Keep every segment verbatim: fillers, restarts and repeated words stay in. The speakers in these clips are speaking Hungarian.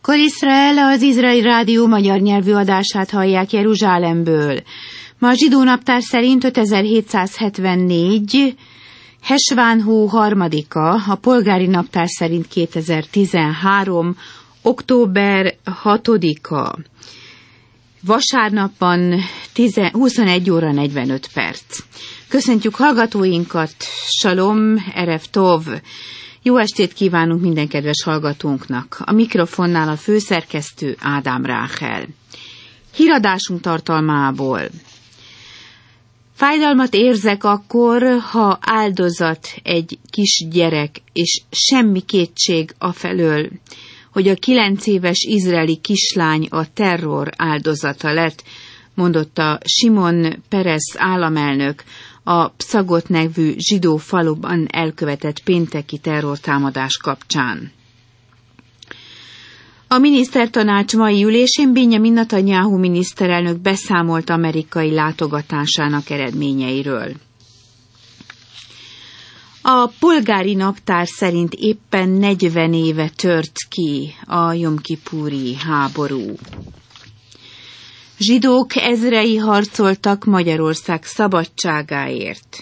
Kol Iszrael, az Izraeli Rádió magyar nyelvű adását hallják Jeruzsálemből. Ma a zsidó naptár szerint ötezer-hétszázhetvennégy, Hesván hó harmadika, a polgári naptár szerint kétezer-tizenhárom, október hatodika. Vasárnapban huszonegy óra negyvenöt perc. Köszöntjük hallgatóinkat, Salom, Erev Tov. Jó estét kívánunk minden kedves hallgatónknak. A mikrofonnál a főszerkesztő Ádám Ráhel. Híradásunk tartalmából. Fájdalmat érzek akkor, ha áldozat egy kisgyerek, és semmi kétség afelől, hogy a kilenc éves izraeli kislány a terror áldozata lett, mondotta Simon Peres államelnök a Pszagot nevű zsidó faluban elkövetett pénteki terrortámadás kapcsán. A minisztertanács mai ülésén Binyamin Netanyahu miniszterelnök beszámolt amerikai látogatásának eredményeiről. A polgári naptár szerint éppen negyven éve tört ki a Jom Kipuri háború. Zsidók ezrei harcoltak Magyarország szabadságáért.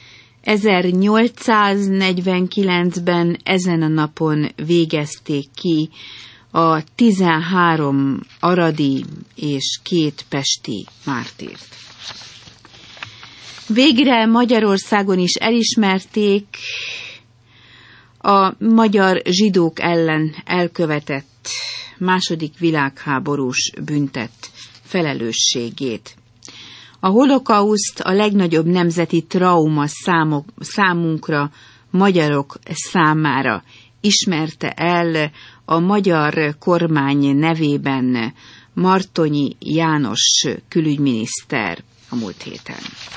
ezernyolcszáznegyvenkilencben ezen a napon végezték ki a tizenhárom aradi és két pesti mártírt. Végre Magyarországon is elismerték a magyar zsidók ellen elkövetett második világháborús büntet felelősségét. A holokauszt a legnagyobb nemzeti trauma számok, számunkra, magyarok számára ismerte el a magyar kormány nevében Martonyi János külügyminiszter a múlt héten.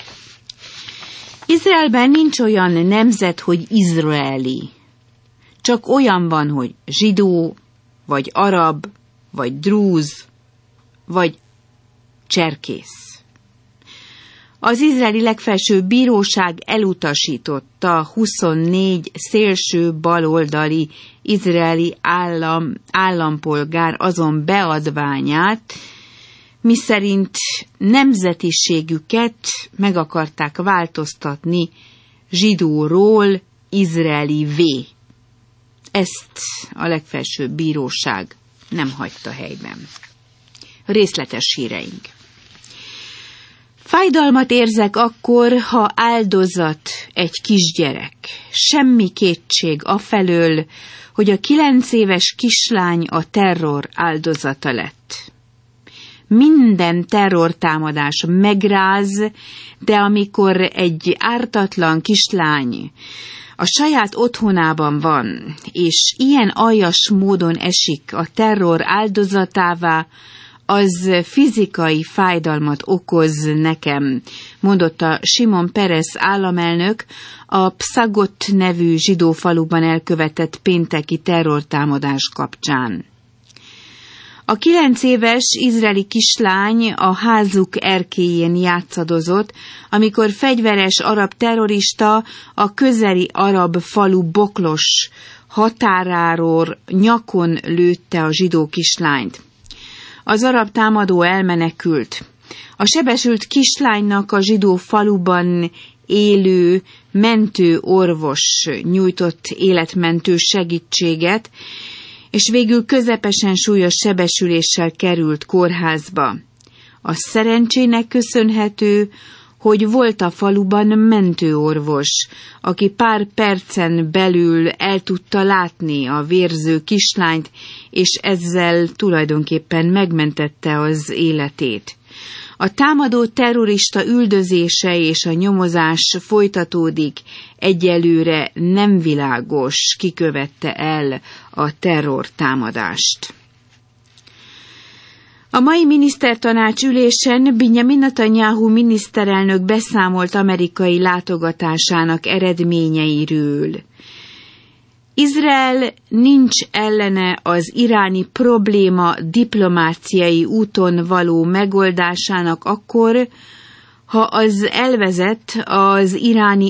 Izraelben nincs olyan nemzet, hogy izraeli. Csak olyan van, hogy zsidó, vagy arab, vagy drúz, vagy cserkész. Az izraeli legfelsőbb bíróság elutasította huszonnégy szélső baloldali izraeli állam, állampolgár azon beadványát, miszerint nemzetiségüket meg akarták változtatni zsidóról izraelivé. Ezt a legfelsőbb bíróság nem hagyta helyben. Részletes híreink. Fájdalmat érzek akkor, ha áldozat egy kisgyerek. Semmi kétség afelől, hogy a kilenc éves kislány a terror áldozata lett. Minden terrortámadás megráz, de amikor egy ártatlan kislány a saját otthonában van, és ilyen aljas módon esik a terror áldozatává, az fizikai fájdalmat okoz nekem, mondotta Simon Peres államelnök a Pszagot nevű zsidó faluban elkövetett pénteki terrortámadás kapcsán. A kilenc éves izraeli kislány a házuk erkélyén játszadozott, amikor fegyveres arab terrorista a közeli arab falu Boklos határáról nyakon lőtte a zsidó kislányt. Az arab támadó elmenekült. A sebesült kislánynak a zsidó faluban élő mentőorvos nyújtott életmentő segítséget, és végül közepesen súlyos sebesüléssel került kórházba. A szerencsének köszönhető, hogy volt a faluban mentőorvos, aki pár percen belül el tudta látni a vérző kislányt, és ezzel tulajdonképpen megmentette az életét. A támadó terrorista üldözése és a nyomozás folytatódik, egyelőre nem világos, ki követte el a terrortámadást. A mai minisztertanács ülésen Binyamin Netanyahu miniszterelnök beszámolt amerikai látogatásának eredményeiről. Izrael nincs ellene az iráni probléma diplomáciai úton való megoldásának akkor, ha az elvezet az iráni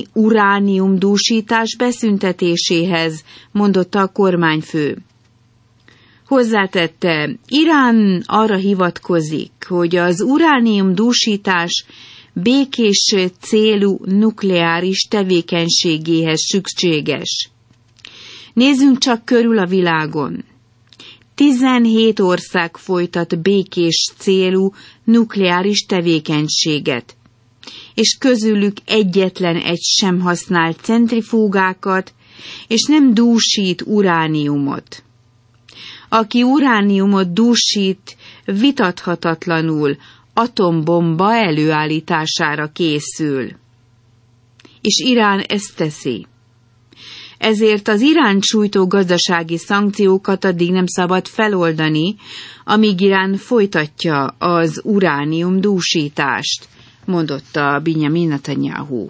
uránium dúsítás beszüntetéséhez, mondotta a kormányfő. Hozzátette, Irán arra hivatkozik, hogy az uránium dúsítás békés célú nukleáris tevékenységéhez szükséges. Nézzünk csak körül a világon. tizenhét ország folytat békés célú nukleáris tevékenységet, és közülük egyetlen egy sem használ centrifúgákat, és nem dúsít urániumot. Aki urániumot dúsít, vitathatatlanul atombomba előállítására készül. És Irán ezt teszi. Ezért az Iránt sújtó gazdasági szankciókat addig nem szabad feloldani, amíg Irán folytatja az uránium dúsítást, mondotta Binyamin Netanyahu.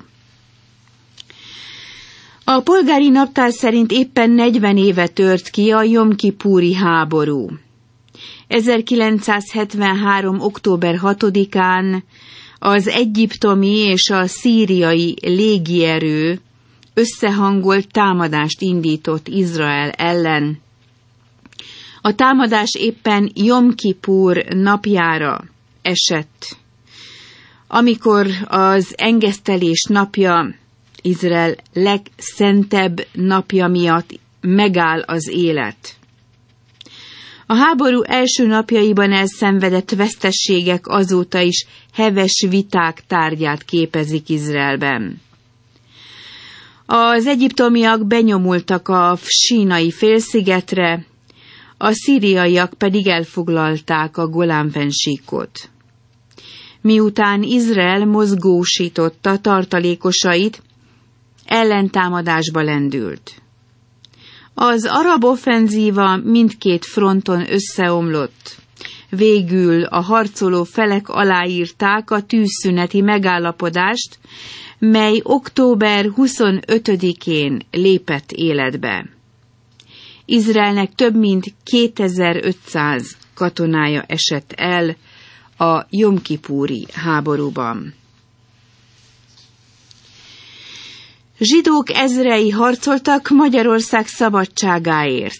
A polgári naptár szerint éppen negyven éve tört ki a Jom Kipúri háború. ezerkilencszázhetvenhárom. október hatodikán az egyiptomi és a szíriai légierő összehangolt támadást indított Izrael ellen. A támadás éppen Jom Kipur napjára esett, amikor az engesztelés napja, Izrael legszentebb napja miatt megáll az élet. A háború első napjaiban elszenvedett veszteségek azóta is heves viták tárgyát képezik Izraelben. Az egyiptomiak benyomultak a sínai félszigetre, a szíriaiak pedig elfoglalták a Golán-fennsíkot. Miután Izrael mozgósította tartalékosait, ellentámadásba lendült. Az arab offenzíva mindkét fronton összeomlott. Végül a harcoló felek aláírták a tűzszüneti megállapodást, mely október huszonötödikén lépett életbe. Izraelnek több mint kétezer-ötszáz katonája esett el a Jom Kipúri háborúban. Zsidók ezrei harcoltak Magyarország szabadságáért.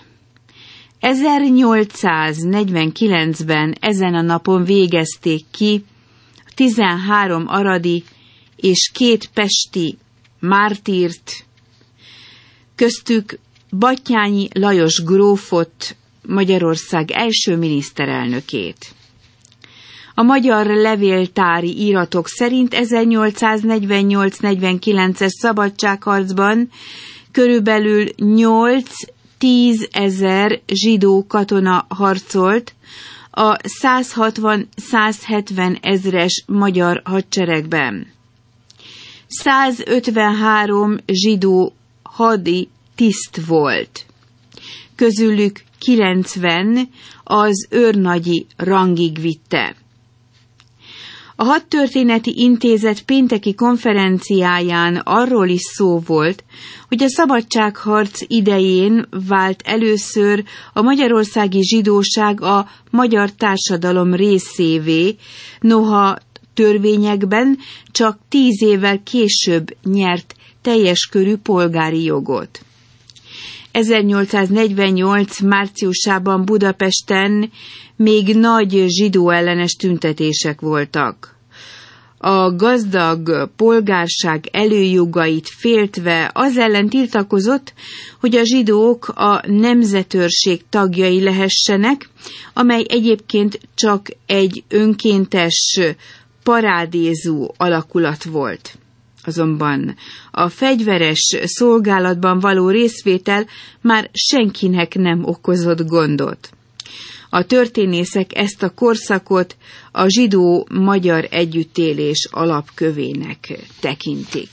ezernyolcszáznegyvenkilencben ezen a napon végezték ki tizenhárom aradi és két pesti mártírt, köztük Batthyány Lajos grófot, Magyarország első miniszterelnökét. A magyar levéltári íratok szerint ezernyolcszáznegyvennyolc-negyvenkilences szabadságharcban körülbelül nyolc-tízezer zsidó katona harcolt a százhatvan-százhetven ezres magyar hadseregben. százötvenhárom zsidó hadi tiszt volt. Közülük kilencven az őrnagyi rangig vitte. A Hadtörténeti Intézet pénteki konferenciáján arról is szó volt, hogy a szabadságharc idején vált először a magyarországi zsidóság a magyar társadalom részévé, noha törvényekben csak tíz évvel később nyert teljes körű polgári jogot. ezernyolcszáznegyvennyolc márciusában Budapesten még nagy zsidó ellenes tüntetések voltak. A gazdag polgárság előjogait féltve az ellen tiltakozott, hogy a zsidók a nemzetőrség tagjai lehessenek, amely egyébként csak egy önkéntes parádézó alakulat volt. Azonban a fegyveres szolgálatban való részvétel már senkinek nem okozott gondot. A történészek ezt a korszakot a zsidó-magyar együttélés alapkövének tekintik.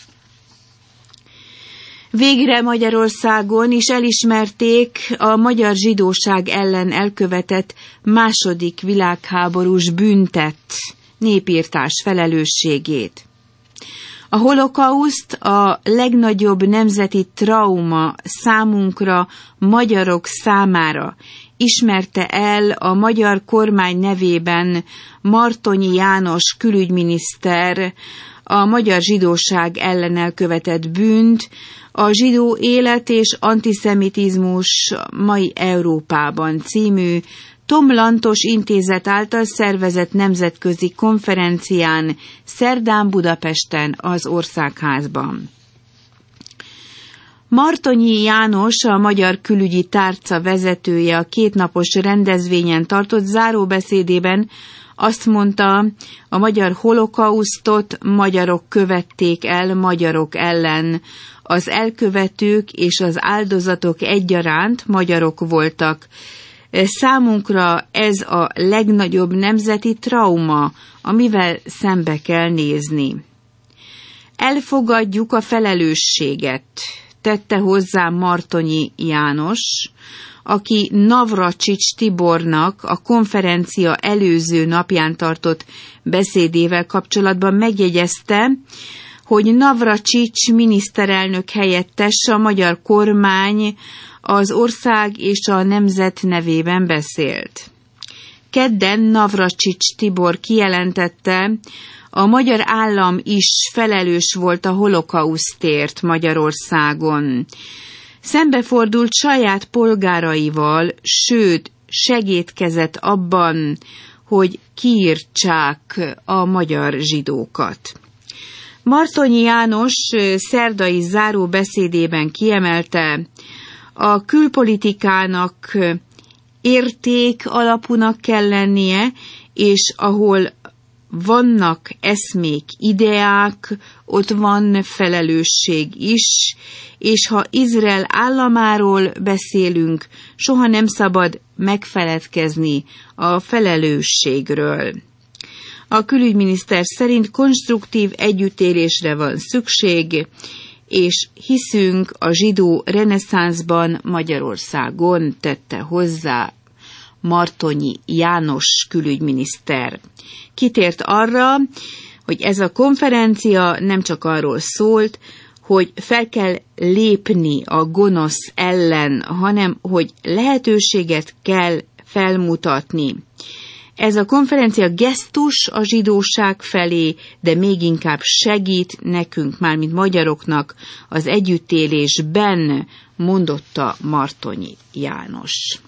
Végre Magyarországon is elismerték a magyar zsidóság ellen elkövetett második világháborús bűntett népirtás felelősségét. A holokauszt a legnagyobb nemzeti trauma számunkra, magyarok számára ismerte el a magyar kormány nevében Martonyi János külügyminiszter a magyar zsidóság ellen elkövetett bűnt, a Zsidó élet és antiszemitizmus mai Európában című Tom Lantos Intézet által szervezett nemzetközi konferencián szerdán Budapesten az Országházban. Martonyi János, a Magyar Külügyi Tárca vezetője a kétnapos rendezvényen tartott záróbeszédében azt mondta, a magyar holokausztot magyarok követték el magyarok ellen. Az elkövetők és az áldozatok egyaránt magyarok voltak. Számunkra ez a legnagyobb nemzeti trauma, amivel szembe kell nézni. Elfogadjuk a felelősséget, tette hozzá Martonyi János, aki Navracsics Tibornak a konferencia előző napján tartott beszédével kapcsolatban megjegyezte, hogy Navracsics miniszterelnök helyettes, a magyar kormány az ország és a nemzet nevében beszélt. Kedden Navracsics Tibor kijelentette, a magyar állam is felelős volt a holokausztért Magyarországon. Szembefordult saját polgáraival, sőt, segédkezett abban, hogy kiirtsák a magyar zsidókat. Martonyi János szerdai záró beszédében kiemelte, a külpolitikának érték alapúnak kell lennie, és ahol vannak eszmék, ideák, ott van felelősség is, és ha Izrael államáról beszélünk, soha nem szabad megfeledkezni a felelősségről. A külügyminiszter szerint konstruktív együttélésre van szükség, és hiszünk a zsidó reneszánszban Magyarországon, tette hozzá Martonyi János külügyminiszter. Kitért arra, hogy ez a konferencia nem csak arról szólt, hogy fel kell lépni a gonosz ellen, hanem hogy lehetőséget kell felmutatni. Ez a konferencia gesztus a zsidóság felé, de még inkább segít nekünk, mármint magyaroknak az együttélésben, mondotta Martonyi János.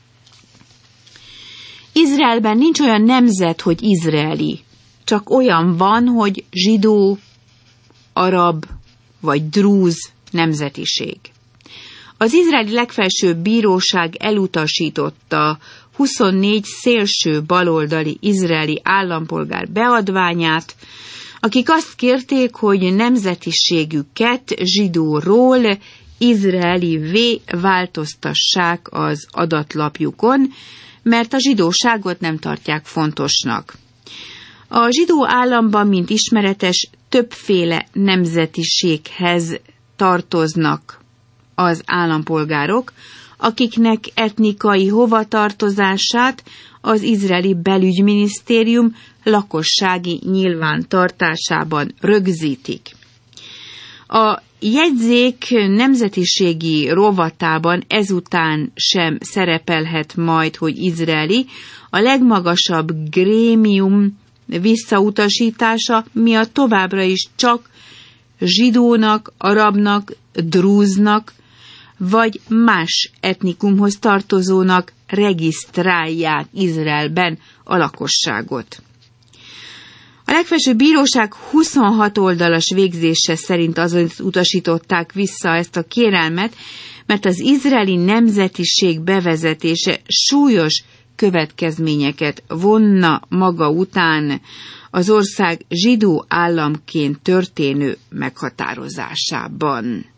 Izraelben nincs olyan nemzet, hogy izraeli, csak olyan van, hogy zsidó, arab vagy drúz nemzetiség. Az izraeli legfelsőbb bíróság elutasította huszonnégy szélső baloldali izraeli állampolgár beadványát, akik azt kérték, hogy nemzetiségüket zsidóról izraelivé változtassák az adatlapjukon, mert a zsidóságot nem tartják fontosnak. A zsidó államban, mint ismeretes, többféle nemzetiséghez tartoznak az állampolgárok, akiknek etnikai hovatartozását az izraeli belügyminisztérium lakossági nyilvántartásában rögzítik. A jegyzék nemzetiségi rovatában ezután sem szerepelhet majd, hogy izraeli, a legmagasabb grémium visszautasítása miatt továbbra is csak zsidónak, arabnak, drúznak, vagy más etnikumhoz tartozónak regisztrálják Izraelben a lakosságot. A legfelsőbb bíróság huszonhat oldalas végzése szerint azon utasították vissza ezt a kérelmet, mert az izraeli nemzetiség bevezetése súlyos következményeket vonna maga után az ország zsidó államként történő meghatározásában.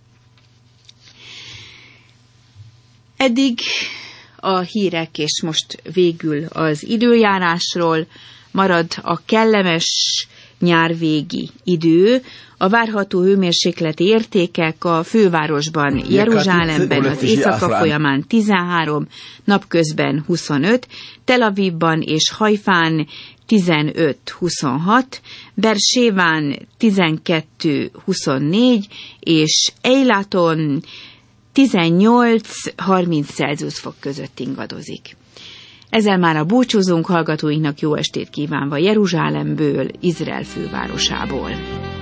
Eddig a hírek, és most végül az időjárásról. Marad a kellemes nyárvégi idő, a várható hőmérsékleti értékek a fővárosban, Jeruzsálemben az éjszaka folyamán tizenhárom, napközben huszonöt, Tel Avivban és Hajfán tizenöt huszonhat, Berséván tizenkettő huszonnégy, és Eilaton tizennyolc harminc Celsius fok között ingadozik. Ezzel már a búcsúzunk, hallgatóinknak jó estét kívánva Jeruzsálemből, Izrael fővárosából.